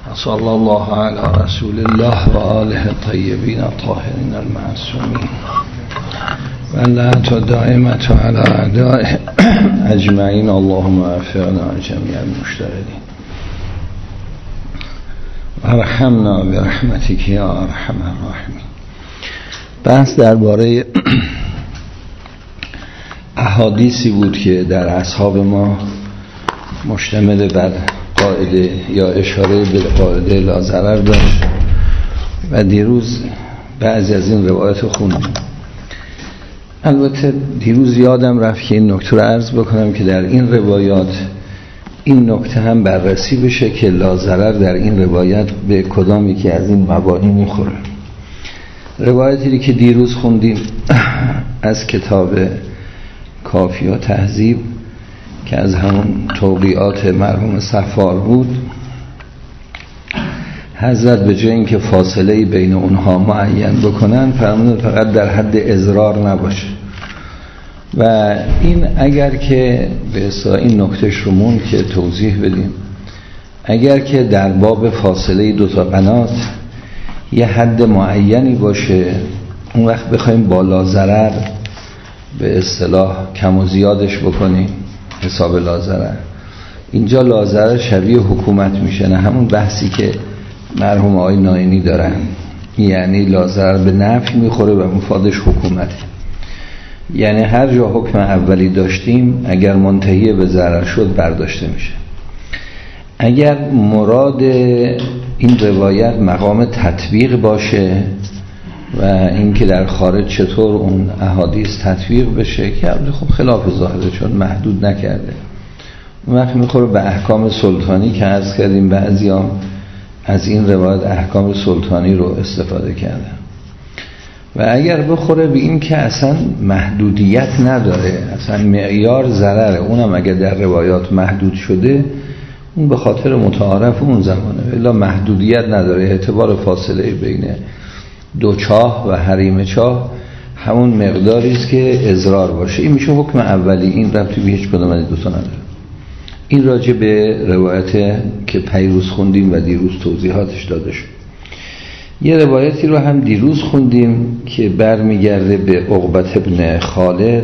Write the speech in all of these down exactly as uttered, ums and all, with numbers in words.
صلی الله علی رسول الله و آله الطیبین الطاهرین المعصومین و لعنت دائمة علی اعدائه اجمعین. اللهم وفقنا جمیع المشتغلین ارحمنا برحمتک یا ارحم الراحمین. بحث درباره احادیثی بود که در اصحاب ما مشتمل بر قاعده یا اشاره به قاعده لا ضرر داشت و دیروز بعضی از این روایت خوندیم. البته دیروز یادم رفت که این نکته رو عرض بکنم که در این روایات این نکته هم بررسی بشه که لا ضرر در این روایت به کدامی که از این مبانی میخوره. روایتی که دیروز خوندیم از کتاب کافی و تهذیب که از همون توقیعات مرحوم صفار بود، حضرت به جای اینکه فاصله بین اونها معین بکنن فرمودن فقط در حد اضرار نباشه. و این اگر که به اصطلاح این نکتهش رو مون که توضیح بدیم، اگر که در باب فاصله دو تا قنات یه حد معینی باشه، اون وقت بخوایم با لا ضرر به اصطلاح کم و زیادش بکنیم حساب لا ضرر، اینجا لا ضرر شبیه حکومت میشه، نه همون بحثی که مرحوم آقای ناینی دارن، یعنی لا ضرر به نفع میخوره و مفادش حکومته. یعنی هر جا حکم اولی داشتیم اگر منتهی به ضرر شد برداشته میشه. اگر مراد این روایت مقام تطبیق باشه و اینکه در خارج چطور اون احادیث تطبیق بشه که خب خلاف ظاهره چون محدود نکرده، اون وقت میخوره به احکام سلطانی که عرض کردیم بعضی‌ها از این روایت احکام سلطانی رو استفاده کردن. و اگر بخوره به این که اصلا محدودیت نداره، اصلا معیار ضرره، اونم اگر در روایات محدود شده اون به خاطر متعارف اون زمانه، الا محدودیت نداره. اعتبار فاصله بین دو چاه و حریم چاه همون مقداری است که اضرار باشه، این میشه حکم اولی. این ربطی به هیچ کدوم از دو تا نداره. این راجع به روایت که پیروز خوندیم و دیروز توضیحاتش داده شد. یه روایتی رو هم دیروز خوندیم که برمیگرده به عقبة ابن خالد.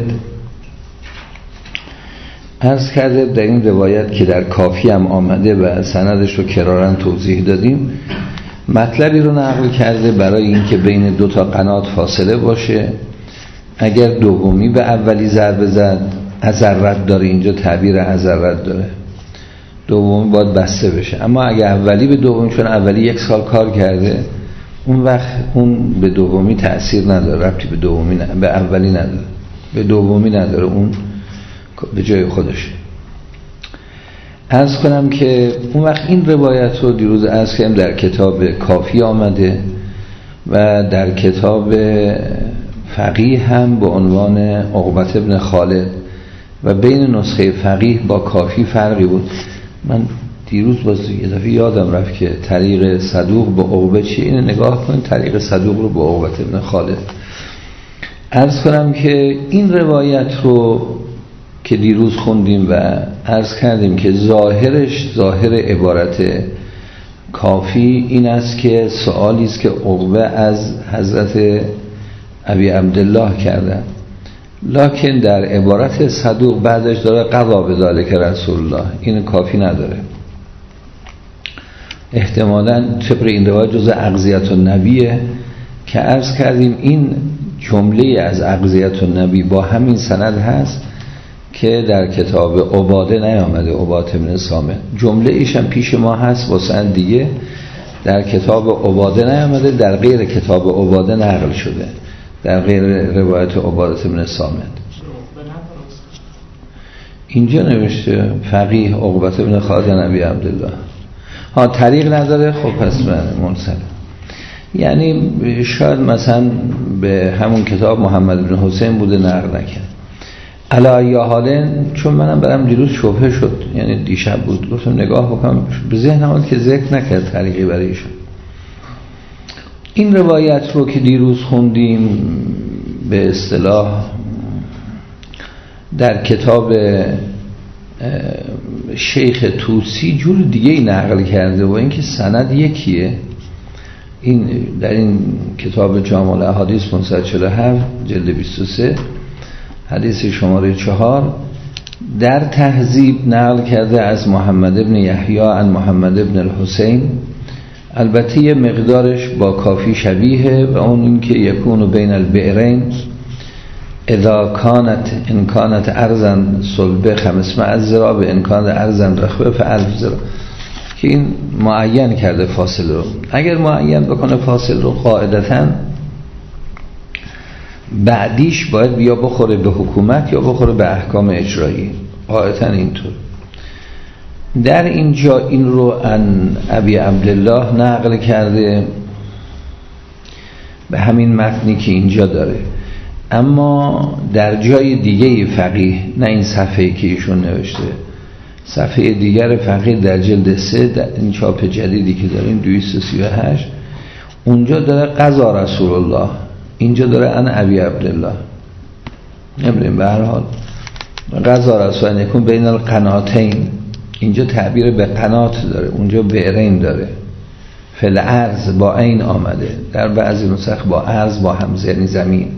عرض کرده در این روایت که در کافی هم آمده و سندش رو کراراً توضیح دادیم، مطلبی رو نقل کرده برای اینکه بین دو تا قنات فاصله باشه. اگر دومی به اولی ضربه زد، ازرت داره، اینجا تعبیر ازرت داره، دومی باید بسته بشه. اما اگر اولی به دومی، چون اولی یک سال کار کرده، اون وقت اون به دومی تأثیر نداره، ربطی به دومی نداره، به اولی نداره، به دومی نداره، اون به جای خودشه. عرض کنم که اون وقت این روایت رو دیروز عرض کردم در کتاب کافی آمده و در کتاب فقیه هم به عنوان عقبة ابن خالد و بین نسخه فقیه با کافی فرقی بود. من دیروز باز یه دفعه یادم رفت که طریق صدوق به عقبه چیه، اینو نگاه کنید، طریق صدوق رو به عقبة ابن خالد. عرض کنم که این روایت رو که دیروز خوندیم و عرض کردیم که ظاهرش ظاهر عبارت کافی این است که سوالی است که عقبه از حضرت ابی عبدالله کردن، لکن در عبارت صدوق بعدش داره قضا بذالک رسول الله، این کافی نداره. احتمالاً طبق این روایت جز اغذیة النبیه که عرض کردیم این جمله از اغذیة النبی با همین سند هست که در کتاب عباده نیامده، عباده بن صامت. جمله ایش هم پیش ما هست با سند دیگه، در کتاب عباده نیامده، در غیر کتاب عباده نقل شده، در غیر روایت عباده بن صامت. اینجا نوشته فقیه عقبة بن خالد ابی عبدالله. ها طریق نداره، خب پس من منصرف. یعنی شاید مثلا به همون کتاب محمد بن حسین بوده نقل نکرد. علی یا حالن، چون منم برام دیروز شبهه شد، یعنی دیشب بود، گفتم نگاه بکنم، به ذهنم اومد که ذکر نکرد طریقی برای ایشون. این روایت رو که دیروز خوندیم به اصطلاح در کتاب شیخ طوسی جور دیگه ای نقل کرده و اینکه سند یکیه. این در این کتاب جامع الاحادیث پانصد و چهل و هفت جلد بیست و سه حدیث شماره چهار در تهذیب نقل کرده از محمد ابن یحیی عن محمد ابن الحسین، البته یه مقدارش با کافی شبیه و اون این که یکون بین البئرین اذا کانت ان کانت ارضا صلبه خمسمائة ذراع به ان کانت ارضا رخوه فالف ذراع، که این معین کرده فاصل رو. اگر معین بکنه فاصل رو قاعدتاً بعدیش باید بیا بخوره به حکومت یا بخوره به احکام اجرایی، قاعدتاً اینطور. در اینجا این رو ان ابی عبدالله نقل کرده به همین متنی که اینجا داره، اما در جای دیگه فقیه، نه این صفحه‌ای که ایشون نوشته، صفحه دیگر فقیه در جلد سه در این چاپ جدیدی که داریم دویست و سی و هشت، اونجا داره قضا رسول الله، اینجا داره ان ابی عبدالله. نمیدونیم به هر حال قضا رسول الله یکون بین القناتین، اینجا تعبیر به قنات داره، اونجا بعرین داره. فل ارض با عین آمده، در بعضی نسخ با ارض با همزه یعنی زمین،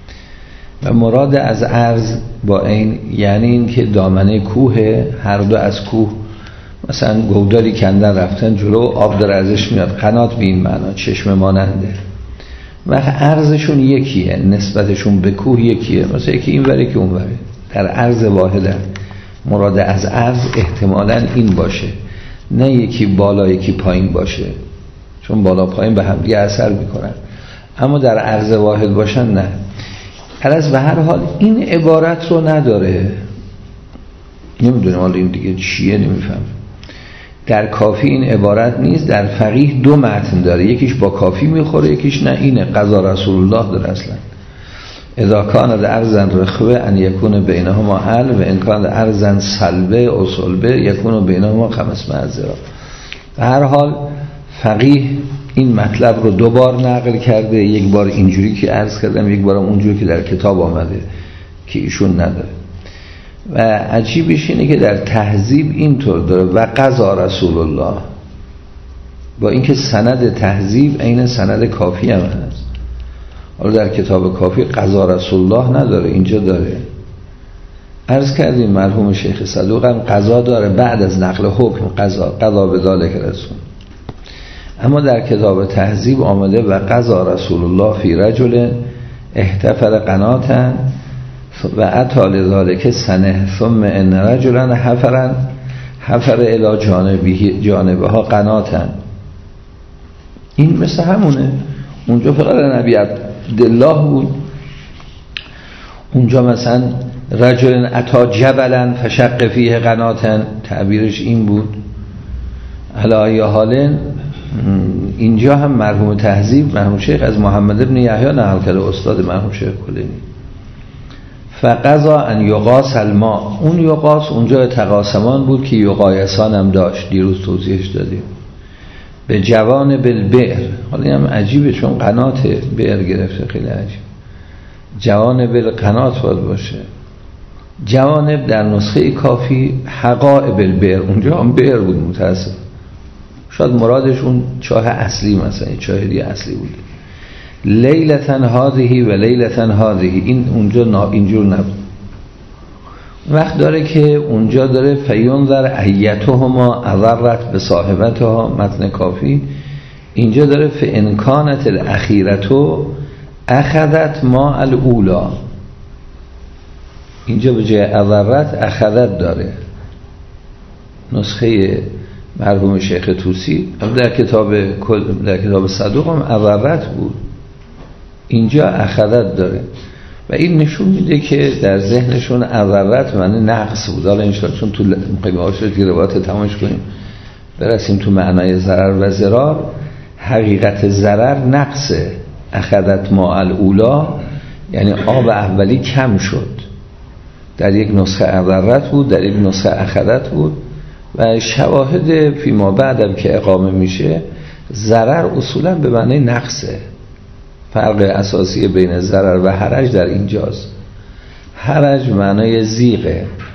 و مراد از ارض با عین یعنی این که دامنه کوه، هر دو از کوه مثلا گودالی کندن رفتن جلو، آب داره ازش میاد، قنات به این معنا چشم ماننده، و ارضشون یکیه، نسبتشون به کوه یکیه، مثلا یکی این وره که اون وره، در ارض واحده. مراد از ارض احتمالاً این باشه، نه یکی بالا یکی پایین باشه، چون بالا پایین به هم دیگه اثر میکنن، اما در ارض واحد باشن نه. عرض به هر حال این عبارت رو نداره، نمیدونم حالا این دیگه چیه نمیفهم. در کافی این عبارت نیست، در فقیه دو متن داره، یکیش با کافی میخوره یکیش نه، اینه قضا رسول الله داره اصلا. اذا کانت ارضا رخوه ان یکون بینهما ال و ان کانت ارضا صلبه او صلبه یکون بینهما خمسمائة ذراع. به هر حال فقیه این مطلب رو دو بار نقل کرده، یک بار اینجوری که عرض کردم، یک بار اونجوری که در کتاب آمده که ایشون نداره. و عجیبش اینه که در تهذیب اینطور داره و قضا رسول الله، با اینکه سند تهذیب عین سند کافی هم هست. حالا در کتاب کافی قضا رسول الله نداره، اینجا داره. عرض کردیم مرحوم شیخ صدوق هم قضا داره بعد از نقل حکم، قضا قضا به ذالک رسول. اما در کتاب تهذیب آمده و قضا رسول الله فی رجل احتفر قناتا و اتی لذالک سنه ثم ان رجلا حفرا حفر الی جانبه جانبها قناتا. این مثل همونه، اونجا فقط نبی عبدالله بود، اونجا مثلا رجل اتا جبلا فشق فیه قناتا، تعبیرش این بود. علی حال اینجا هم مرحوم تهذیب مرحوم شیخ از محمد ابن یحیی نقل کرده، استاد مرحوم شیخ کلینی، فقضا ان یقاس الماء، اون یقاس اونجا تقاسمان بود که یقایسان هم داشت، دیروز توضیحش دادیم، به جوانب البئر. حالا این هم عجیبه چون قنات بئر گرفته، خیلی عجیب. جوانب القنات باید باشه. جوانب در نسخه کافی حقائب البئر، اونجا هم بئر بود متاسف، شاید مرادش اون چاه اصلی مثلا چاه دیگه اصلی بود. لیلتن هذهی و لیلتن هذهی، این اونجا نا اینجور نبود. وقت داره که اونجا داره فینظر ایتهما اضرت به صاحبتها، متن کافی اینجا داره فان کانت الاخیرتو اخذت ما الاولا، اینجا به جای اضرت اخذت داره. نسخه مرحوم شیخ طوسی در کتاب در کتاب صدوق هم اضرت بود، اینجا اخذت داره و این نشون میده که در ذهنشون اضرت معنی نقص بود. حالا انشاءالله چون تو مقیمه‌هاش رو روایت تمامش کنیم برسیم تو معنای ضرر و ضرار، حقیقت ضرر نقصه. اخذت ما الاولا یعنی آب اولی کم شد، در یک نسخه اضرت بود، در یک نسخه اخذت بود. و شواهد فیما بعدم که اقامه میشه، ضرر اصولا به معنی نقصه. فرق اساسی بین ضرر و حرج در اینجاست. حرج معنای زیغه،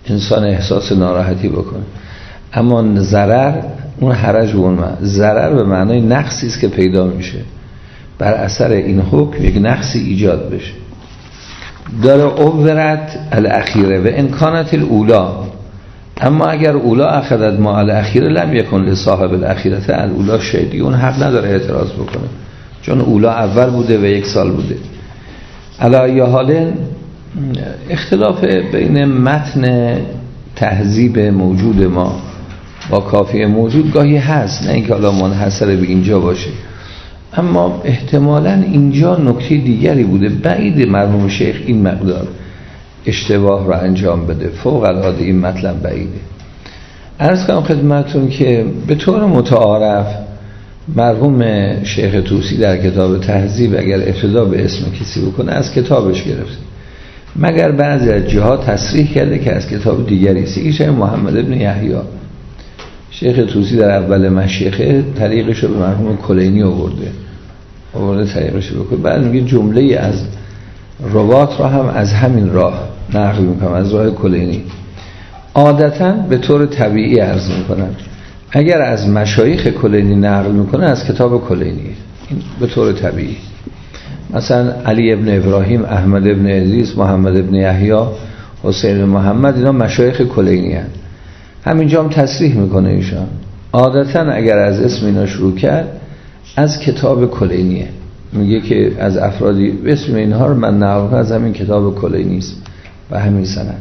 انسان احساس ناراحتی بکنه. اما ضرر اون حرج و اون ضرر به معنای نقصی است که پیدا میشه بر اثر این حکم، یک نقصی ایجاد بشه. داره عبرت الاخیره و امکانات الاولا، اما اگر اولا اخذت ما الاخیره لم یکن لصاحب الاخیرت الاولا شیدی، اون حق نداره اعتراض بکنه چون اولا اول بوده و یک سال بوده. علی حال اختلاف بین متن تهذیب موجود ما با کافیه موجود گاهی هست، نه اینکه حالا منحصر به اینجا باشه، اما احتمالاً اینجا نکته دیگری بوده. بعید مرحوم شیخ این مقدار اشتباه را انجام بده، فوق العاده این مطلب بعیده. عرض کنم خدمتون که به طور متعارف مرحوم شیخ طوسی در کتاب تهذیب اگر ابتدا به اسم کسی بکنه از کتابش گرفته، مگر بعضی از جهات تصریح کرده که از کتاب دیگری است. یکی شیخ محمد ابن یحیی، شیخ طوسی در اول مشیخه طریقش رو به مرحوم کلینی آورده آورده طریقش رو بکنه، بعد میگه جمله از روات را هم از همین راه نقل میکنم، از راه کلینی. عادتا به طور طبیعی عرض میکنم اگر از مشایخ کلینی نقل میکنه از کتاب کلینی، این به طور طبیعی. مثلا علی ابن ابراهیم، احمد ابن ادریس، محمد ابن یحیی، حسین محمد، اینا مشایخ کلینی هستند. همینجا هم تصریح میکنه ایشان عادتا اگر از اسم اینا شروع کرد از کتاب کلینیه، میگه که از افرادی اسم اینها رو من نقل کنم از همین کتاب کلینی است و همین سند.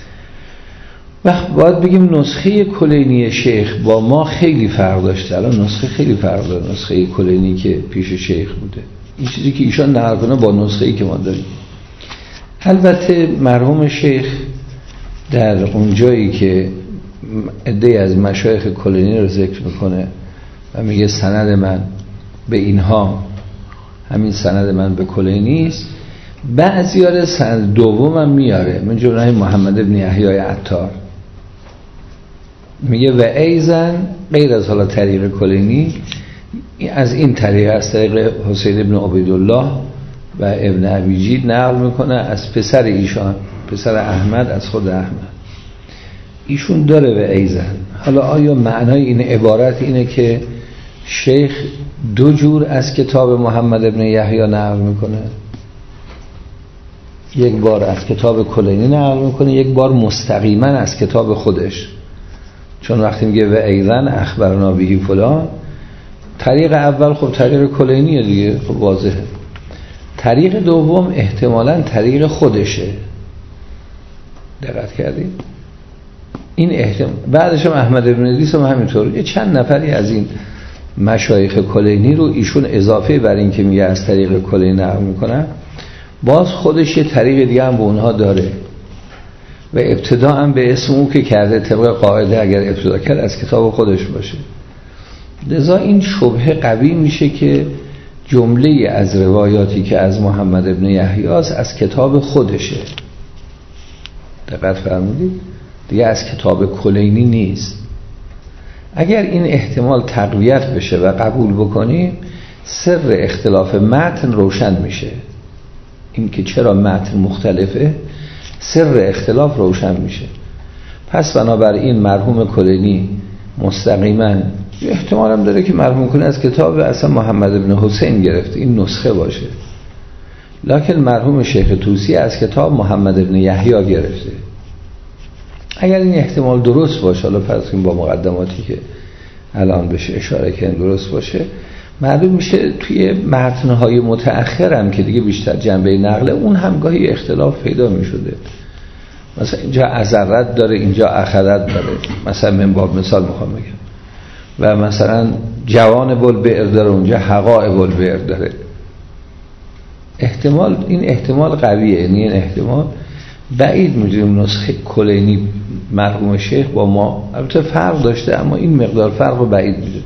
وقت باید بگیم نسخه کلینی شیخ با ما خیلی فرق داشته. الان نسخه خیلی فرق داره، نسخه کلینی که پیش شیخ بوده، این چیزی که ایشان نقل کنه با نسخه‌ای که ما داریم. البته مرحوم شیخ در اون جایی که عده از مشایخ کلینی رو ذکر میکنه و میگه سند من به اینها، همین سند من به کلینی است، بعضیاره سند دوم هم میاره، من جمله محمد ابن یحیی عطار میگه و ایزن غیر از حالا طریق کلینی، از این طریق از طریق حسین ابن عبیدالله و ابن ابیجید نقل میکنه از پسر ایشان، پسر احمد از خود احمد. ایشون داره و ایزن. حالا آیا معنای این عبارت اینه که شیخ دو جور از کتاب محمد ابن یحیی نقل میکنه؟ یک بار از کتاب کلینی نقل میکنه، یک بار مستقیما از کتاب خودش. چون وقتی میگه و ایزن اخبرنا بهی فلان، طریق اول خب طریق کلینیه دیگه، خب واضحه. طریق دوم احتمالاً طریق خودشه. دقت کردید؟ این احتمال. بعدش هم احمد ابن ادریس هم همینطور. یه چند نفری از این مشایخ کلینی رو ایشون اضافه بر این که میگه از طریق کلینی نقل میکنن، باز خودش یه طریق دیگه هم به اونها داره و ابتدا هم به اسم اون که کرده طبق قاعده اگر ابتدا کرد از کتاب خودش باشه. لذا این شبهه قوی میشه که جمله از روایاتی که از محمد ابن یحیی از کتاب خودشه. دقت فرمودید؟ دیگه از کتاب کلینی نیست. اگر این احتمال تقویت بشه و قبول بکنیم، سر اختلاف متن روشن میشه. این که چرا متن مختلفه، سر اختلاف روشن میشه. پس بنابراین مرحوم کلینی مستقیما احتمال هم داره که مرحوم کلینی از کتاب اصلا محمد ابن حسین گرفته، این نسخه باشه. لکن مرحوم شیخ طوسی از کتاب محمد ابن یحیی گرفته. اگر این احتمال درست باشه، حالا فرض کنیم با مقدماتی که الان بشه اشاره کردن درست باشه، معلوم میشه توی متن‌های متأخر هم که دیگه بیشتر جنبه نقله، اون هم گاهی اختلاف پیدا میشده. مثلا اینجا ازرت داره، اینجا اخرت داره، مثلا من باب مثال میخوام بگم، و مثلا جوان بلبئر داره، اونجا حقائق بلبئر داره. احتمال، این احتمال قویه، یعنی این احتمال بعید میدونیم نسخه کلینی مرحوم شیخ با ما البته فرق داشته، اما این مقدار فرق رو بعید میدونیم.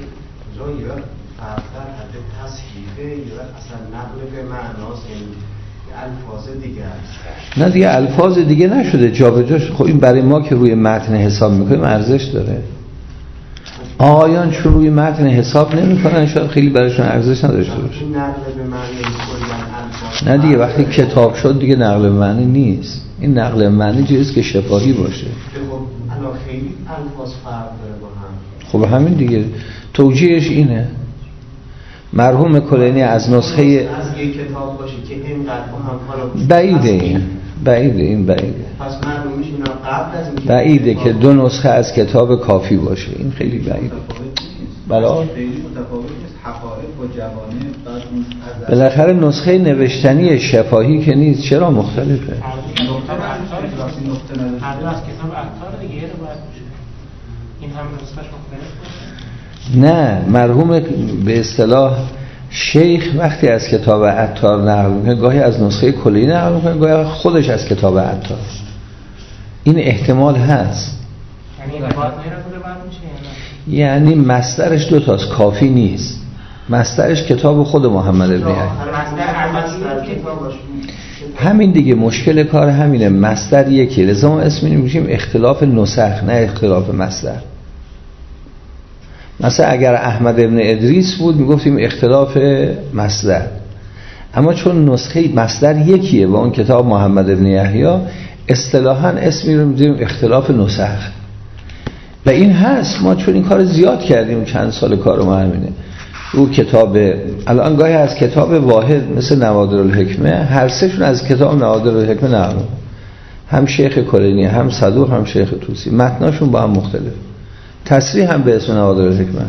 نه دیگه الفاظ دیگه نشده جابجاش. خب این برای ما که روی متن حساب میکنیم ارزش داره. آقایان چون روی متن حساب نمیکنن شاید خیلی برایشون ارزش نداشته باشه. نه دیگه وقتی کتاب شد دیگه نقل به معنی نیست. این نقل معنی جایز که شفاهی باشه. خب الان خیلی الفاظ فرق داره با هم. خب همین دیگه توجیهش اینه. مرحوم کلینی از نسخه از یک کتاب باشه که اینقدر با هم بعیده این بعیده این بعیده پس مرحومش اینا قبل از این بعیده که دو نسخه از کتاب کافی باشه. این خیلی بعیده. بله خیلی متفاوت نیست. حقایق با جوانه بعد اون بالاخره نسخه نوشتنی شفاهی که نیست، چرا مختلفه؟ نقطه نقطه نداره. هر دو از کتاب عطار دیگه رو باید باشه. این هم نسخه‌اش مختلف باشه. نه، مرحوم به اصطلاح شیخ وقتی از کتاب عطار نقل میکنه گاهی از نسخه کلی نقل میکنه، گاهی خودش از کتاب عطار. این احتمال هست. یعنی باید میره بوده بعد میشه یعنی مصدرش دو تاست، کافی نیست. مصدرش کتاب خود محمد ابن یحیی. همین دیگه مشکل کار همینه، مصدر یکی، لذا ما اسم میگیم اختلاف نسخ نه اختلاف مصدر. مثلا اگر احمد ابن ادریس بود میگفتیم اختلاف مصدر، اما چون نسخه مصدر یکیه و اون کتاب محمد ابن یحیی، اصطلاحاً اسمی رو میذاریم اختلاف نسخ. و این هست، ما چون این کار زیاد کردیم چند سال کار ما همینه. او کتاب الان گاهی از کتاب واحد مثل نوادر الحکمه، هر سهشون از کتاب نوادر الحکمه نقل، هم شیخ کلینی هم صدوق هم شیخ طوسی، متناشون با هم مختلف، تصریح هم به اسم نوادر الحکمه.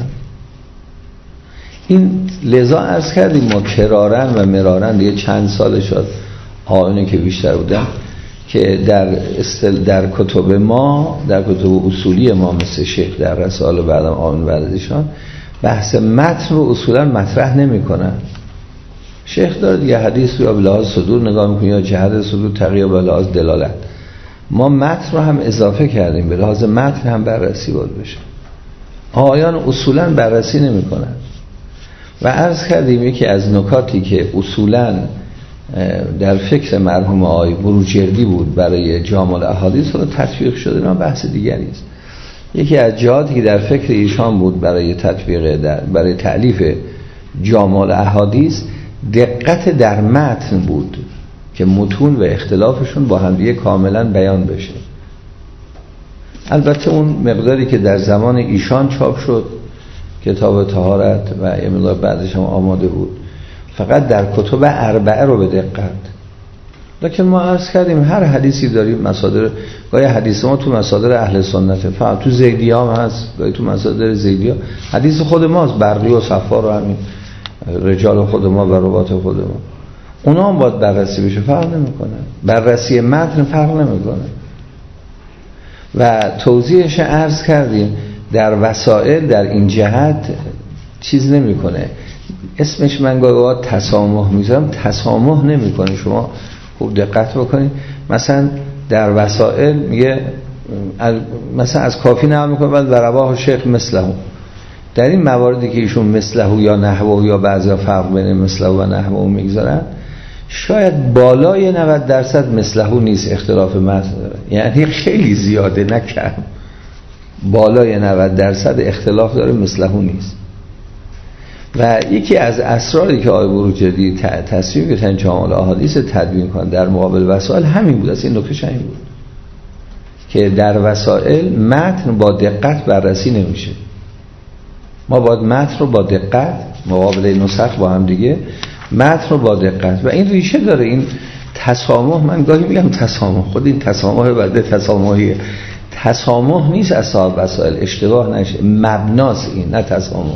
این لذا عرض کردیم ما کرارن و مرارن دیگه چند سال شد آینه که بیشتر بودن که در استل در کتب ما، در کتب اصولی ما مثل شیخ در رساله بعدم آمین بعد از ایشان بحث متن رو اصولا مطرح نمی کنن. شیخ داره دیگه حدیث رو یا به لحاظ صدور نگاه میکنه یا جهت صدور تقیه به لحاظ دلالت. ما متن رو هم اضافه کردیم، به لحاظ متن هم بررسی باید بشه. آیان اصولا بررسی نمی کنن. و عرض کردیم یکی از نکاتی که اصولا در فکر مرحوم آقای بروجردی بود برای جامع الاحادیث رو تطبیق شده، نه بحث دیگری است. یکی از جهاتی که در فکر ایشان بود برای تطبیق در برای تألیف جامع الاحادیث دقت در متن بود که متون و اختلافشون با هم دیگه کاملا بیان بشه. البته اون مقداری که در زمان ایشان چاپ شد کتاب طهارت و یه مقدار بعدش هم آماده بود، فقط در کتب اربعه رو به دقت. لکن ما عرض کردیم هر حدیثی داریم مصادر، گاهی حدیث ما تو مصادر اهل سنته، فقط تو زیدیه هم هست، گاهی تو مصادر زیدیه حدیث خود ماست، برقی و صفار و همین رجال خود ما و روات خود ما، اونا هم باید بررسی بشه، فرق نمیکنه. بررسی متن فرق نمیکنه. و توضیحش عرض کردیم در وسائل در این جهت چیز نمیکنه. اسمش من گاهی تسامح میذارم، تسامح نمیکنه. شما خوب دقت بکنید، مثلا در وسائل میگه مثلا از کافی نقل میکنه بعد رواه شیخ مثله. در این مواردی که ایشون مثله یا نحوه یا بعضیا فرق بین مثله و نحوه میگذارن، شاید بالای نود درصد مثله نیست، اختلاف متن داره، یعنی خیلی زیاده نه کم، بالای نود درصد اختلاف داره، مثله نیست. و یکی از اسراری که آقای بروجردی تصمیم گرفتن جامع الاحادیث تدوین کنن در مقابل وسائل همین بود. این نکتهش همین بود که در وسائل متن با دقت بررسی نمیشه. ما باید متن رو با دقت مقابل نسخ با هم دیگه، متن رو با دقت، و این ریشه داره. این تسامح، من گاهی میگم تسامح، خود این تسامح بعد تسامحیه، تسامح نیست از صاحب وسائل، اشتباه نشه، مبناست این، نه تسامح.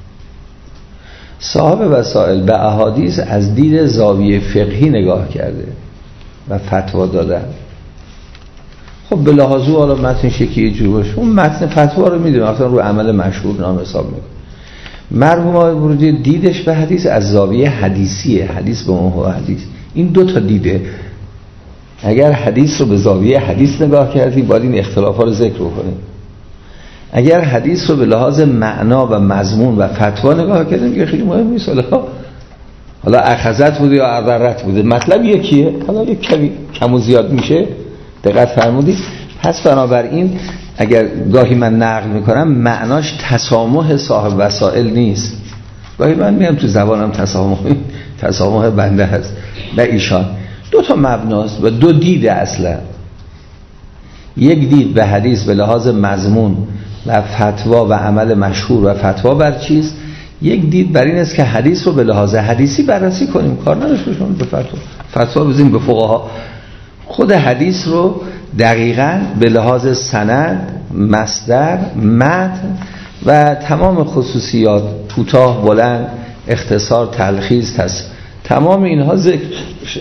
صاحب وسائل به احادیث از دید زاویه فقهی نگاه کرده و فتوا دادن. خب به لحاظ او حالا متنش یکی جور باشه، اون متن فتوا رو میدونه، مثلا رو عمل مشهور نام حساب میکنه. مرحوم آقای بروجردی دیدش به حدیث از زاویه حدیثیه، حدیث به محو حدیث. این دو تا دیده. اگر حدیث رو به زاویه حدیث نگاه کردی باید این اختلافات رو ذکر کنیم. اگر حدیث رو به لحاظ معنا و مضمون و فتوا نگاه کردیم که خیلی مهم نیست، حالا حالا اخذت بوده یا عذرت بوده، مطلب یکیه، حالا یک کمی کم و زیاد میشه، دقت فرمودید. پس بنابراین اگر گاهی من نقل میکنم معناش تسامح صاحب وسائل نیست، گاهی من میگم تو زبانم تسامح تسامح بنده هست و ایشان دو تا مبناست و دو دید اصلا. یک دید به حدیث به لحاظ مضمون و فتوا و عمل مشهور و فتوا بر چیز، یک دید بر این است که حدیث رو به لحاظ حدیثی بررسی کنیم، کار نداشته باشیم به فتوا فتوا بزنیم به فقها. خود حدیث رو دقیقاً به لحاظ سند، مصدر، متن و تمام خصوصیات، کوتاه، بلند، اختصار، تلخیص، تص... تمام اینها ذکر بشه.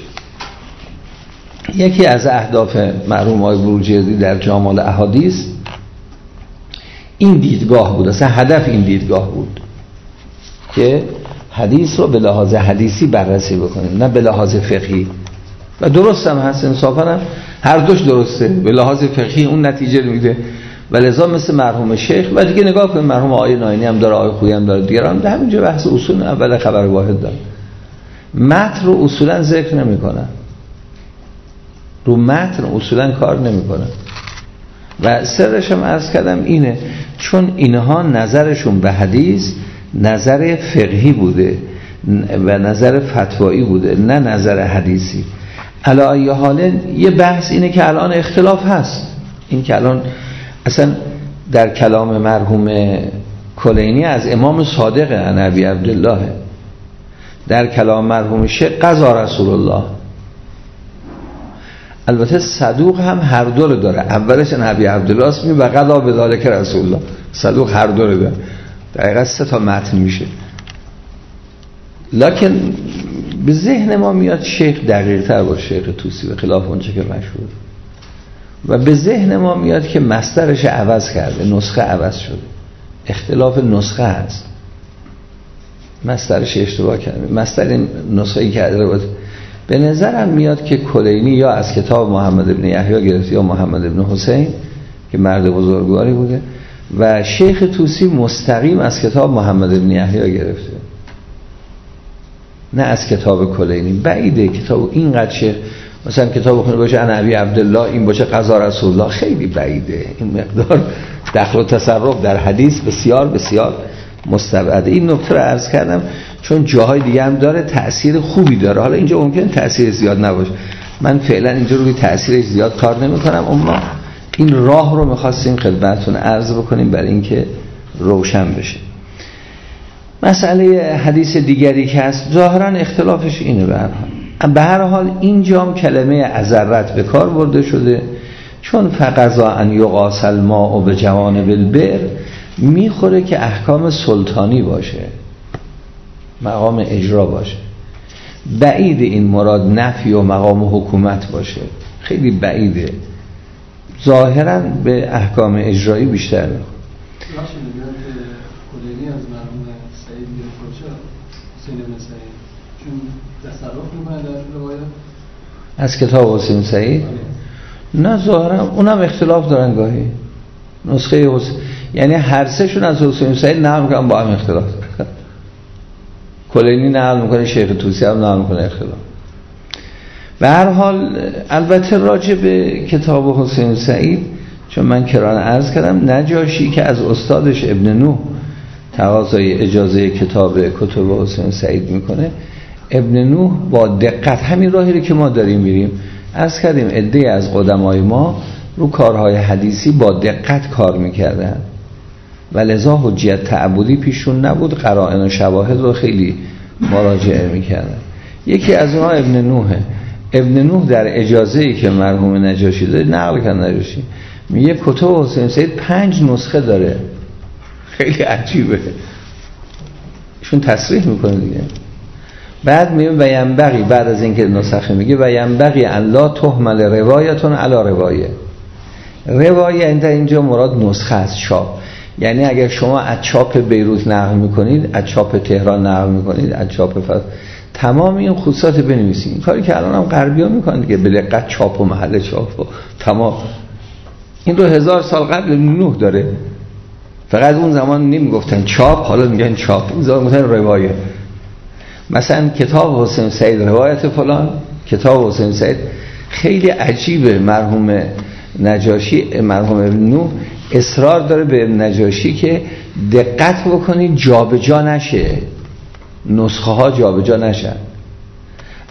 یکی از اهداف مرحوم آقای بروجردی در جامع الاحادیث این دیدگاه بود، اصلا هدف این دیدگاه بود که حدیث رو به لحاظ حدیثی بررسی بکنیم، نه به لحاظ فقهی. و درست هم هست، انصافا هم هر دوش درسته. به لحاظ فقهی اون نتیجه رو میده و لذا مثل مرحوم شیخ و دیگه نگاه کنیم مرحوم آقای ناینی هم داره، آقای خویی هم داره، دیگران هم همینجا بحث اصول اول خبر واحد داره. متن رو اصولا ذکر نمی کنن، رو متن اصولا کار نمی کنن و سرش هم عرض کردم اینه چون اینها نظرشون به حدیث نظر فقهی بوده و نظر فتوایی بوده، نه نظر حدیثی. علی ای حال یه بحث اینه که الان اختلاف هست، این که الان اصلا در کلام مرحوم کلینی از امام صادق عن ابی عبدالله، در کلام مرحوم شیخ قضا رسول الله. البته صدوق هم هر دو رو داره، اولش نبی عبدالله است و قضا بذالک رسول الله. صدوق هر دو رو داره، دقیقا سه تا متن میشه. لکن به ذهن ما میاد شیخ دقیق تر با شیخ طوسی به خلاف اونچه که مشهور، و به ذهن ما میاد که مصدرش عوض کرده، نسخه عوض شده، اختلاف نسخه هست، مصدرش اشتباه کرده، مصدر نسخه‌ای کرده بود. به نظرم میاد که کلینی یا از کتاب محمد ابن یحیی گرفته یا محمد ابن حسین که مرد بزرگواری بوده و شیخ طوسی مستقیم از کتاب محمد ابن یحیی گرفته، نه از کتاب کلینی. بعیده کتاب اینقدر شیخ مثلا کتاب خونه باشه عن ابی عبدالله این باشه قضا رسول الله، خیلی بعیده. این مقدار دخل و تصرف در حدیث بسیار بسیار مستبعده. این نکته رو عرض کردم چون جاهای دیگه هم داره تأثیر خوبی داره. حالا اینجا ممکن تأثیر زیاد نباشه، من فعلا اینجا روی تأثیرش زیاد کار نمی کنم، اما این راه رو میخواستیم خدمتتون عرض بکنیم برای اینکه روشن بشه. مسئله حدیث دیگری که هست ظاهرا اختلافش اینه. به هر حال به هر حال اینجا کلمه ازرت به کار برده شده چون فقضا ان یقاس الماء بجوانب البئر میخوره که احکام سلطانی باشه، مقام اجرا باشه. بعید این مراد نفی و مقام حکومت باشه، خیلی بعیده. ظاهرا به احکام اجرایی بیشتر میخوره. کلینی از مرحوم سعید گرفت حسین بن سعید چون تصرف میکنه در روایت از کتاب حسین سعید. نه ظاهرا اونم اختلاف دارن گاهی نسخه حسین، یعنی هر سه شون از حسین سعید نقل میکنن با هم اختلاف. کلینی نقل میکنه، شیخ طوسی هم نقل میکنه اختلاف. به هر حال البته راجع به کتاب حسین سعید چون من کران عرض کردم نجاشی که از استادش ابن نوح تقاضای اجازه کتاب کتب حسین سعید میکنه، ابن نوح با دقت همین راهی رو که ما داریم میریم عرض کردیم عده از قدمای ما رو کارهای حدیثی با دقت کار میکردن و لذا حجیت تعبدی پیشون نبود، قرائن و شواهد رو خیلی مراجعه میکردن. یکی از اونها ابن نوحه. ابن نوح در اجازه‌ای که مرحوم نجاشی داره نقل کرد، نجاشی میگه کتب حسین سعید پنج نسخه داره، خیلی عجیبه، ایشون تصریح میکنه دیگه. بعد میگه و ینبغی، بعد از اینکه نسخه میگه و ینبغی ان لا تحمل روایتون علی روایه. روایه در اینجا مراد نسخه است، چاپ. یعنی اگر شما از چاپ بیروت نقل میکنید، از چاپ تهران نقل میکنید، از چاپ فر... تمام این خصوصات بنویسید. این کاری که الان هم غربی‌ها میکنن دیگه، به دقت چاپ و محل چاپ و تمام. این رو هزار سال قبل نوح داره، فقط اون زمان نمیگفتن چاپ، حالا میگن چاپ. اون زمان میگفتن روایه. مثلا کتاب حسین سعید روایت فلان، کتاب حسین سعید. خیلی عجیبه مرحوم نجاشی، مرحوم ابن نوح اصرار داره به نجاشی که دقت بکنید جابجا نشه، نسخه ها جابجا نشن.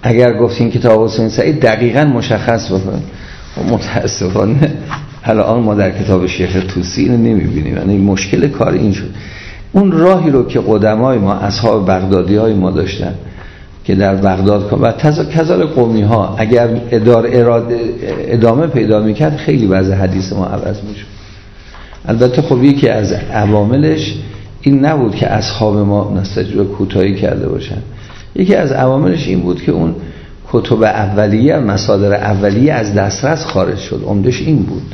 اگر گفتین کتاب حسین سعید دقیقاً مشخص بکنه، متاسفانه الان ما در کتاب شیخ طوسی اینو نمیبینیم. یعنی مشکل کار این شد، اون راهی رو که قدمای ما اصحاب بغدادی های ما داشتن که در بغداد و کذال قومی ها اگر ادار اراده ادامه پیدا میکرد خیلی وضع حدیث ما عوض میشد. البته خب یکی از عواملش این نبود که اصحاب ما نستجیب کوتاهی کرده باشن، یکی از عواملش این بود که اون کتب اولیه، مصادر اولیه از دسترس خارج شد. عمدش این بود،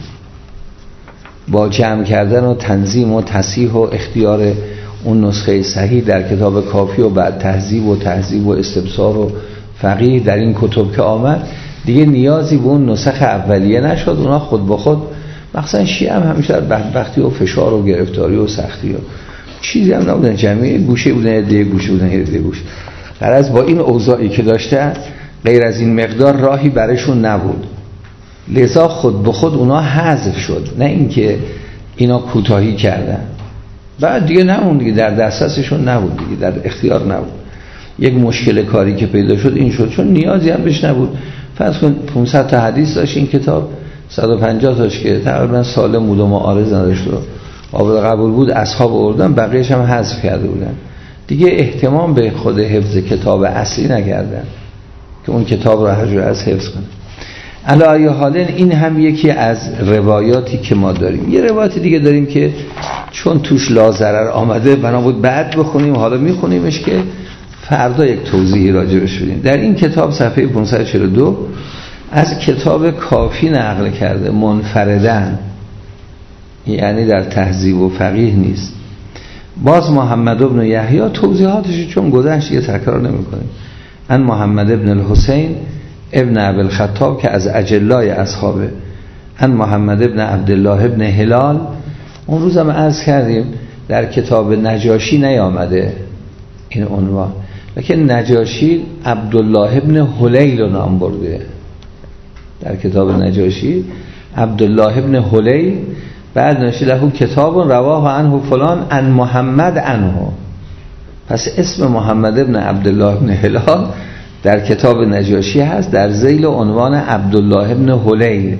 با جمع کردن و تنظیم و تصحیح و اختیار اون نسخه صحیح در کتاب کافی و بعد تهذیب و تهذیب و استبصار و فقیه در این کتب که آمد، دیگه نیازی به اون نسخ اولیه نشد. اونا خود به خود، مثلا شیعه هم همیشه در بدبختی و فشار و گرفتاری و سختی و چیزی هم نبودن، جمعی گوشه بودن، عده گوشه بودن، عده گوشه. غرض با این اوضاعی که داشتن غیر از این مقدار راهی برشون نبود، لذا خود به خود اونا حذف شد، نه اینکه اینا کوتاهی کردن. بعد دیگه نمون دیگه، در دسترسشون نبود دیگه، در اختیار نبود. یک مشکل کاری که پیدا شد این شد، چون نیازی هم بهش نبود. فرض کن پانصد تا حدیث داشت این کتاب، صد و پنجاه تاش که تقریبا سالم بود و معارض نداشت و قابل قبول بود، اصحاب آوردن، بقیه‌اش هم حذف کرده بودن دیگه. اهتمام به خود حفظ کتاب اصلی نکردن که اون کتاب رو هر جور از حفظ کنه. علی ای حال این هم یکی از روایاتی که ما داریم. یه روایت دیگه داریم که چون توش لا ضرر آمده بنا بود بعد بخونیم، حالا میخونیمش که فردا یک توضیحی راجعش بدیم. در این کتاب صفحه پانصد و چهل و دو از کتاب کافی نقل کرده منفردن، یعنی در تهذیب و فقیه نیست. باز محمد ابن یحیی توضیحاتش چون گذشت یه تکرار نمی‌کنیم. ان محمد ابن الحسین ابن ابی الخطاب که از اجلای اصحابه، ان محمد ابن عبدالله ابن هلال. اون روز هم عرض کردیم در کتاب نجاشی نیامده این عنوان، لیکن نجاشی عبدالله ابن حلیل رو نام برده. در کتاب نجاشی عبدالله ابن حلیل، بعد نوشته له کتاب رواه عنه فلان ان محمد عنه. پس اسم محمد ابن عبدالله ابن هلال در کتاب نجاشی هست در ذیل عنوان عبدالله ابن حلیل.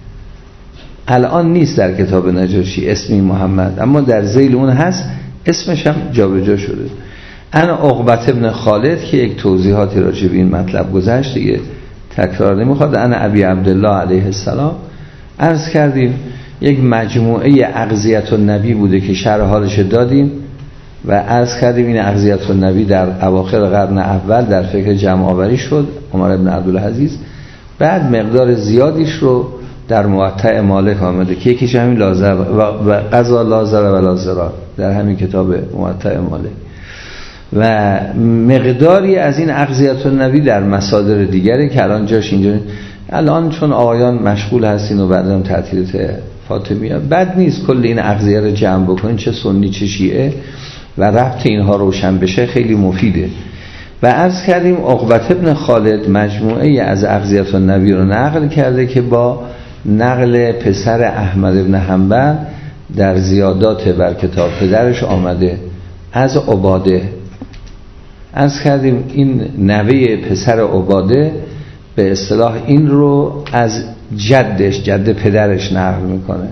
الان نیست در کتاب نجاشی اسمی محمد، اما در ذیل اون هست، اسمش هم جابجا شده. ان عقبه ابن خالد که یک توضیحاتی راجع به این مطلب گذشت دیگه تکرار نمیخواد. ان ابی عبدالله علیه السلام عرض کردیم یک مجموعه اغذیة النبی بوده که شرح حالش دادیم و عرض کردیم این اغذیة النبی در اواخر قرن اول در فکر جمع آوری شد عمر ابن عبدالعزیز، بعد مقدار زیادیش رو در موطأ مالک آمده که یکیش همین لازر و قضا لازر و لازرار در همین کتاب موطأ مالک، و مقداری از این اغذیة النبی در مصادر دیگری که الان جاش اینجا. الان چون آقایان مشغول هستین و بعدم تعطیلات فاطمیه، بد نیست کل این اغذیه رو جمع بکنین، چه سنی چه شیعه، و ربط اینها روشن بشه، خیلی مفیده. و عرض کردیم عقبه ابن خالد مجموعه از اغذیة النبی رو نقل کرده که با نقل پسر احمد ابن حنبل در زیادات بر کتاب پدرش آمده از عباده. عرض کردیم این نوه پسر عباده به اصطلاح این رو از جدش، جد پدرش نقل میکنه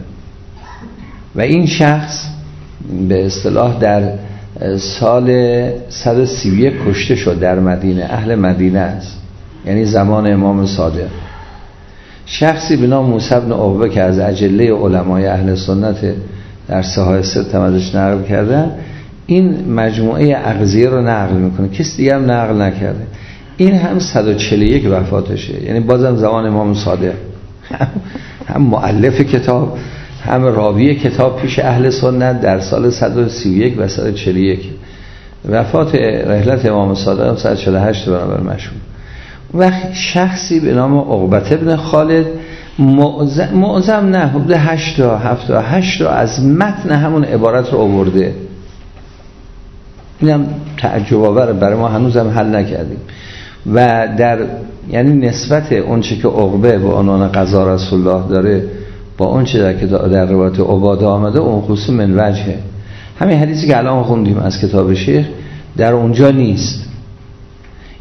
و این شخص به اصطلاح در سال صد و سی و یک کشته شد در مدینه، اهل مدینه است، یعنی زمان امام صادق. شخصی به نام موسی بن عقبه که از اجله علمای اهل سنت در صحاح ست ازش نقل کردن، این مجموعه اغذیه رو نقل میکنه، کسی دیگه هم نقل نکرده. این هم صد و چهل و یک وفاتشه، یعنی بازم زمان امام صادق. هم, هم مؤلف کتاب هم راوی کتاب پیش اهل سنت در سال صد و سی و یک و صد و چهل و یک. وفات رحلت امام صادق هم صد و چهل و هشت بنابر مشهور. و شخصی به نام عقبه ابن خالد معظم, معظم نه حدود هشت تا هفت تا هشت تا از متن همون عبارت رو آورده. اینم تعجب آور برای ما، هنوزم حل نکردیم. و در یعنی نسبت اونچه که عقبه به عنوان قضا رسول الله داره با اونچه در که در روایت عباده آمده، اون خصوص من وجهه. همین حدیثی که الان خوندیم از کتاب شیخ در اونجا نیست.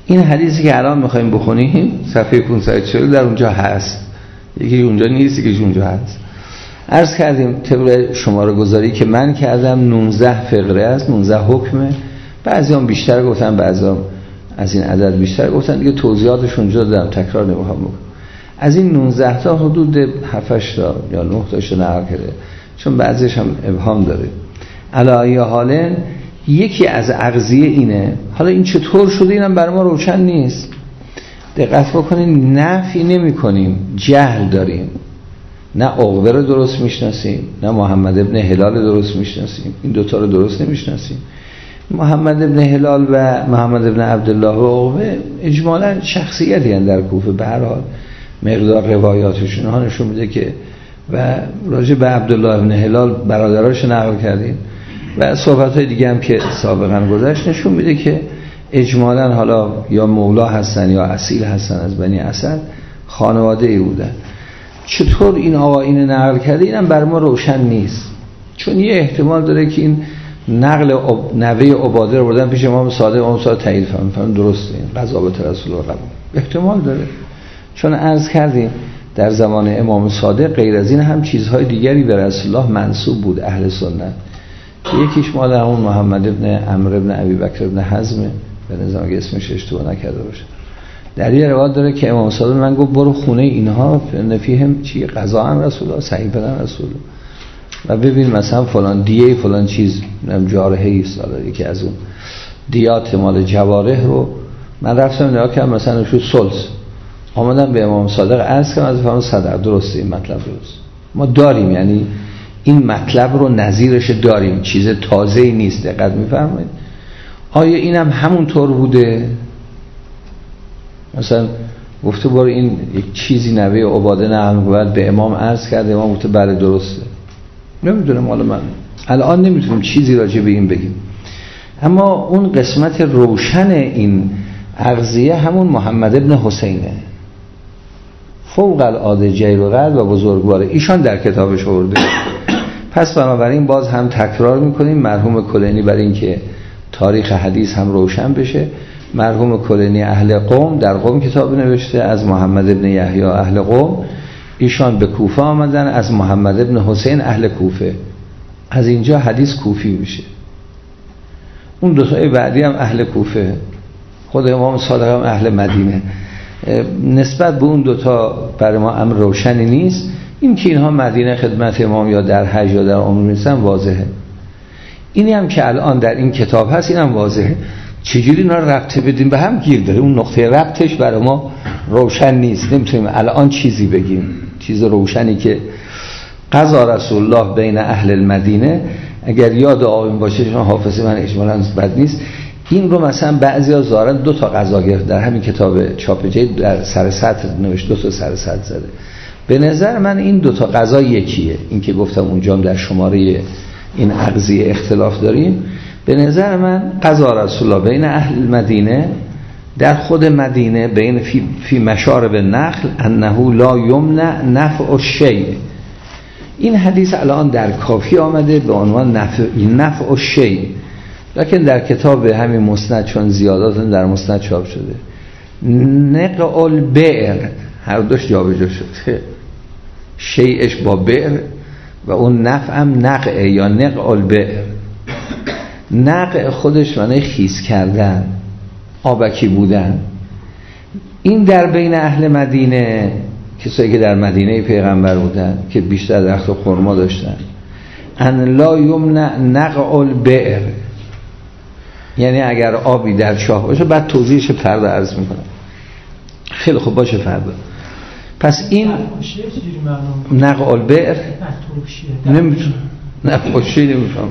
این حدیثی که الان میخوایم بخونیم صفحه پانصد و چهل در اونجا هست، یکی اونجا نیست یکی اونجا هست. عرض کردیم طبق شماره گذاری که من کردم نوزده فقره است، نوزده حکمه. بعضی هم بیشتر گفتن، بعضی هم از این عدد بیشتر گفتن، دیگه توضیحاتش اونجا دادم، تکرار نمیخوام بکنم. از این نوزده تا حدود هفت تا یا نه تاشو نقل کرده، چون بعضیش هم ابهام داره. علی حال یکی از اغذیه اینه. حالا این چطور شده اینم برای ما روشن نیست. دقت بکنین، نفی نمی کنیم، جهل داریم. نه عقبه رو درست میشناسیم، نه محمد ابن هلال درست میشناسیم، این دوتا رو درست نمیشناسیم. محمد ابن هلال و محمد ابن عبدالله و عقبه اجمالا شخصیتی هستند در کوفه. به هر حال مقدار روایاتشون ها نشون میده که، و راجع به عبدالله ابن هلال برادراش نقل کردیم و صحبت‌های دیگه هم که سابقا گذشت نشون میده که اجمالا حالا یا مولا هستن یا اصیل هستن، از بنی اسد خانواده ای بودن. چطور این آقایین نقل کرده اینم بر ما روشن نیست، چون یه احتمال داره که این نقل نوه عباده رو بردن پیش امام صادق، امام صادق تایید فرمودن درسته، این قضاوت رسول الله قبول احتمال داره. چون عرض کردیم در زمان امام صادق غیر از این هم چیزهای دیگری به رسول الله منسوب بود اهل سنت، که یکیش مال همون محمد ابن عمرو ابن ابی بکر ابن حزم، به نظام که اسمش اشتباه نکرده باشه. در یه روایت داره که امام صادق من گفت برو خونه اینها نفیهم چی غذا هم رسول الله صحیح بدن رسول الله، و ببین مثلا فلان دیه فلان چیز جارحه است، یکی از اون دیات مال جوارح رو من رفتم نگاه کردم، مثلا شو سلس آمدم به امام صادق عرض کردم، از فرمان صدر درسته، این مطلب درست ما داریم، یعنی این مطلب رو نظیرش داریم، چیز تازه‌ای نیست. دقت می‌فرمایید؟ آیا اینم همون طور بوده؟ مثلا گفته برو این یک چیزی نوه عباده نقل بود به امام عرض کرده، امام گفته بله درسته. نمیدونم، حالا من الان نمیتونم چیزی راجع به این بگیم. اما اون قسمت روشن این اغذیه همون محمد ابن حسینه، فوق العاده جیر و قدر و بزرگواره، ایشان در کتابش آورده. پس بنابراین باز هم تکرار میکنیم، مرحوم کلینی برای اینکه تاریخ حدیث هم روشن بشه، مرحوم کلینی اهل قم در قم کتاب نوشته از محمد ابن یحیی اهل قم، ایشان به کوفه آمدن از محمد ابن حسین اهل کوفه، از اینجا حدیث کوفی میشه. اون دو تای بعدی هم اهل کوفه، خود امام صادق هم اهل مدینه. نسبت به اون دوتا برای ما امر روشنی نیست. این که اینها مدینه خدمت امام یا در حج یا در عمره نیستن واضحه. اینی هم که الان در این کتاب هست اینم واضحه. چجوری اینا رو ربط بدیم به هم گیر داره، اون نقطه ربطش برای ما روشن نیست، نمیتونیم الان چیزی بگیم، چیز روشنی که قضا رسول الله بین اهل المدینه. اگر یاد آقایون باشه، چون حافظه من اجمالاً بد نیست، این رو مثلا بعضیا ظاهرا دو تا قضا گرفت در همین کتاب چاپ جدید در سر سطر نوشت، دو تا سر سطر زده. به نظر من این دو تا قضا یکیه. این که گفتم اونجا در شماره این اغذیه اختلاف داریم، به نظر من قضا رسول الله بین اهل المدینه در خود مدینه بین فی, فی مشارب النخل انه لا یمنع نفع الشیء. این حدیث الان در کافی آمده به عنوان نفع نفع الشیء، لکن در کتاب همین مسند چون زیادات در مسند چاپ شده نقع البئر، هر دوش جابجا شده، شیعش با بئر و اون نفع هم نقع یا نقع البئر. نقع خودش معنی خیس کردن، آبکی بودن. این در بین اهل مدینه، کسایی که در مدینه پیغمبر بودن که بیشتر درخت و خرما داشتن، ان لا یمنع نقع البئر، یعنی اگر آبی در چاه باشه، بعد توضیحش فردا عرض میکنم. خیلی خوب باشه فردا. پس این نقع البئر نمیتونه نفع الشیء نمیفهم،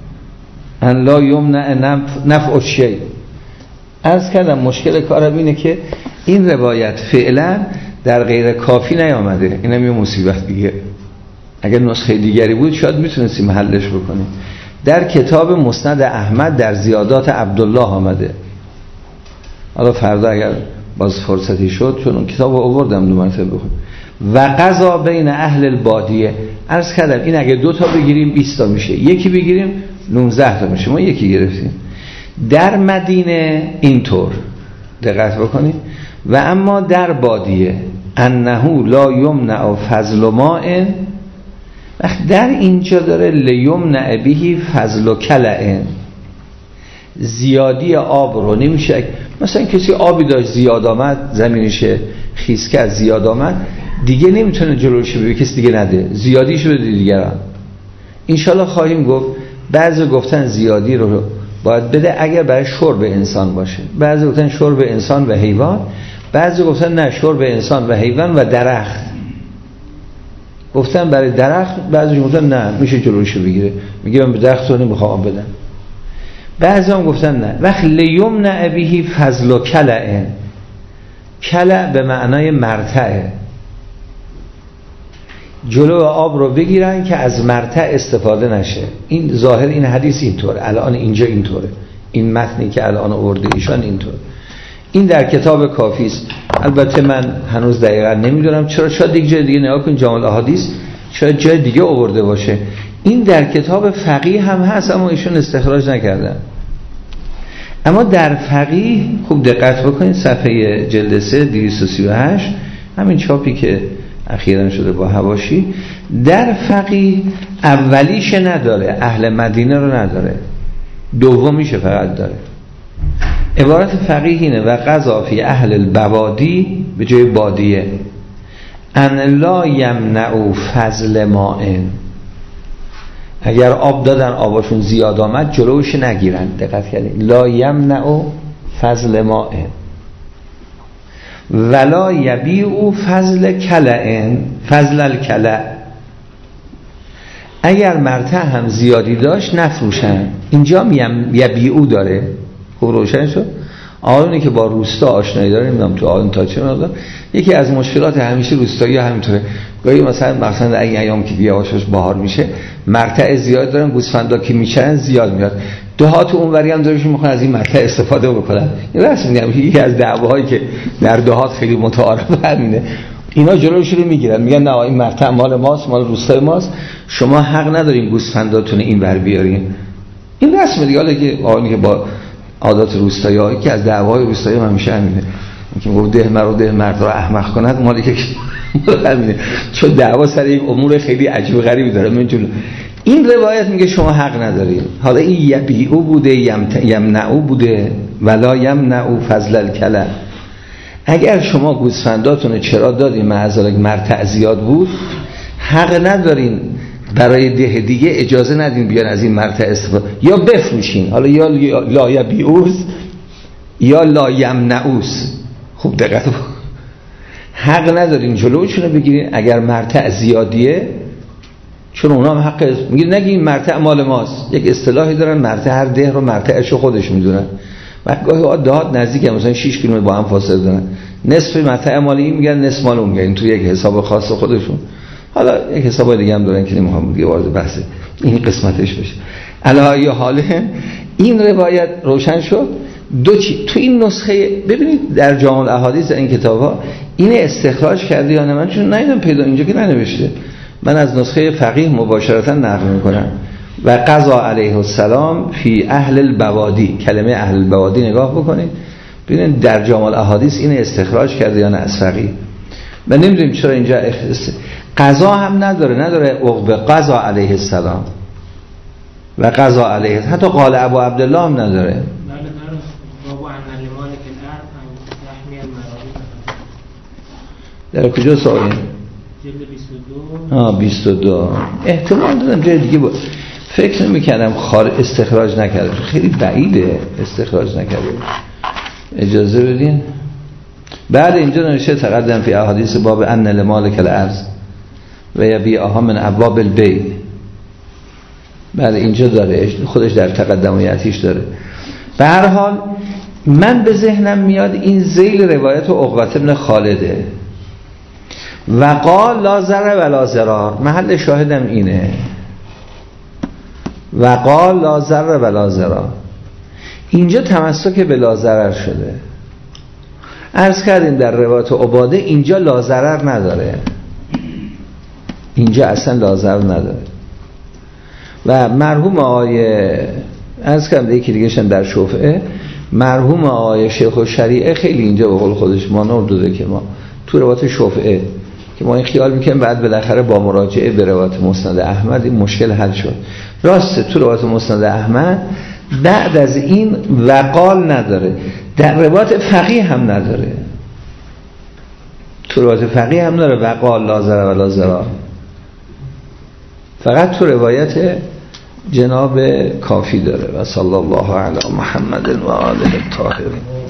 ان لا یمنع نفع الشیء. عرض کردم مشکل کارم اینه که این روایت فعلا در غیر کافی نیامده. اینم یه مصیبت دیگه. اگر نسخه دیگری بود شاید میتونستیم حلش بکنیم. در کتاب مسند احمد در زیادات عبدالله آمده. حالا فردا اگر باز فرصتی شد، چون اون کتاب رو آوردم دو مرتبه بخونم. و قضا بین اهل البادیه. عرض کردم این اگه دو تا بگیریم بیست تا میشه، یکی بگیریم نوزده تا میشه، ما یکی گرفتیم. در مدینه اینطور، دقت بکنید. و اما در بادیه انه لا یمنع فضل ماء، وقت در اینجا داره لیمنع بهی فضل کلع، زیادی آب رو نمیشه. مثلا کسی آبی داشت زیاد آمد، زمینش خیس کرد زیاد آمد، دیگه نمیتونه جلوش بگیره کسی دیگه نده، زیادیشو بده دیگران. انشالله خواهیم گفت بعضی گفتن زیادی رو باید بده اگر برای شرب انسان باشه، بعضی گفتن شرب انسان و حیوان، بعضی گفتن نه شرب انسان و حیوان و درخت. گفتن برای درخت، بعضی گفتن نه میشه جلوشو بگیره، میگه من به درخت رو نمیخوام بدم. بعضی هم گفتن نه. وقت لیمنع بهی فضل کلع، کلع به معنای مرتعه، جلو آب رو بگیرن که از مرتع استفاده نشه. این ظاهر این حدیث اینطوره، الان اینجا اینطوره، این متنی که الان آورده ایشان اینطوره. این در کتاب کافی است. البته من هنوز دقیقا نمیدونم چرا، شاید یک جای دیگه نگاه کن جامع الاحادیث شاید جای دیگه آورده باشه. این در کتاب فقیه هم هست اما ایشون استخراج نکردن. اما در فقیه خوب دقت بکنید، صفحه جلد سه دویست و سی و هشت، همین چاپی که اخیراً شده با حواشی، در فقیه اولیش نداره، اهل مدینه رو نداره، دومیش فقط داره. عبارت فقیه اینه و قضا فی اهل البوادی به جای بادیه ان لا یمنع فضل ماء، اگر آب دادن آباشون زیاد آمد جلوش نگیرن. دقت کردین؟ لا یمنع فضل ماء ولا یبیع فضل کلع، فضل الکلع، اگر مرتع هم زیادی داشت نفروشن. اینجا هم یبیعو داره. خوب روشن شد؟ آقایونی که با روستا آشنایی داره، نمیدونم تو آن تا چه مقدار، یکی از مشکلات همیشه روستایی ها همینطوره، گاهی مثلا مثلا این ایام که بیاواشش بهار میشه مرتع زیاد دارن، گوسفندا که میچرن زیاد میاد، دهات اونوری هم دارشون میخوان از این مرتع استفاده بکنن. این راست میگم، یکی از دعواهایی که در دهات خیلی متعارف همینه. اینا جلوش رو میگیرن، میگن نه این مرتع مال ماست، مال روستای ماست، شما حق ندارین گوسفنداتون این ور بیارین. این رسم دیگه. حالا که آقایی که با عادات روستایی که از دعوای روستایی همیشه همینه، که گفت ده مرد ده مرد را احمق کند، مالی که همینه، چون دعوا سر یک امور خیلی عجیب غریبی داره. من جلو این روایت میگه شما حق ندارید. حالا این یبیعو بوده، یمنعو بوده، ولا یمنعو فضل الکلع. اگر شما گوسفنداتون چرا دادین معذالک مرتع زیاد بود، حق ندارین برای ده دیگه اجازه ندین بیان از این مرتع استفاده، یا بفروشین. حالا یا لا یبیعوز یا لا یمنعوز. خوب دقت بکن، حق ندارین جلوشونو بگیرین اگر مرتع زیادیه، چون اونا هم حق میگه نگین مرتع مال ماست. یک اصطلاحی دارن، مرتع هر ده رو مرتعشو خودش میدونن. وقتی گاهی دهات نزدیک مثلا شش کیلومتر با هم فاصله دارن، نصف مرتع مال این میگن، نصف مال اون میگن، تو یک حساب خاص خودشون. حالا یک حساب دیگه هم دارن که نمیخوام دیگه وارد بحث این قسمتش بشه. علاوه حاله این روایت روشن شد. دو چی تو این نسخه ببینید در جامع الاحادیث این کتاب‌ها این استخراج کرده یا نه، من چون ندیدم پیدا اینجا که ننوشته. من از نسخه فقیه مباشرتا نقل میکنم. و قضا علیه السلام فی اهل البوادی، کلمه اهل البوادی نگاه بکنید ببینید در جامع الاحادیث این استخراج کرده یا نه از فقیه. من نمیدونم چرا اینجا قضا هم نداره، نداره عقب قضا علیه السلام و قضا علیه، حتی قال ابو عبدالله هم نداره. در کجا سوالی؟ جلد بیست و دو. آه بیست و دو. احتمال دادم جای دیگه با... فکر نمی‌کردم خارج استخراج نکرده، خیلی بعیده استخراج نکرده. اجازه بدین. بعد اینجا نوشته تقدم فی احادیث باب ان لمالک الارض و یبیعها من ابواب البیع. بعد اینجا داره خودش در تقدمیاتیش داره. به هر حال من به ذهنم میاد این ذیل روایت عقبه بن خالده و قال لا ضرر ولا ضرار، محل شاهدم اینه. و قال لا ضرر ولا ضرار، اینجا تمسک به لا ضرر شده. عرض کردیم در روایت عباده اینجا لا ضرر نداره، اینجا اصلا لا ضرر نداره. و مرحوم آقای عرض کردم یکی دیگه شن در شفعه مرحوم آقای شیخ الشریعه خیلی اینجا به قول خودش ما نور داده که ما تو روایت شفعه که ما این خیال میکنیم بعد بالاخره با مراجعه به روایت مسند احمد این مشکل حل شد. راسته تو روایت مسند احمد بعد از این وقال نداره، در روایت فقیه هم نداره، تو روایت فقیه هم نداره وقال لا ضرر ولا ضرار، فقط تو روایت جناب کافی داره. و صلی الله علی محمد و آله الطاهرین.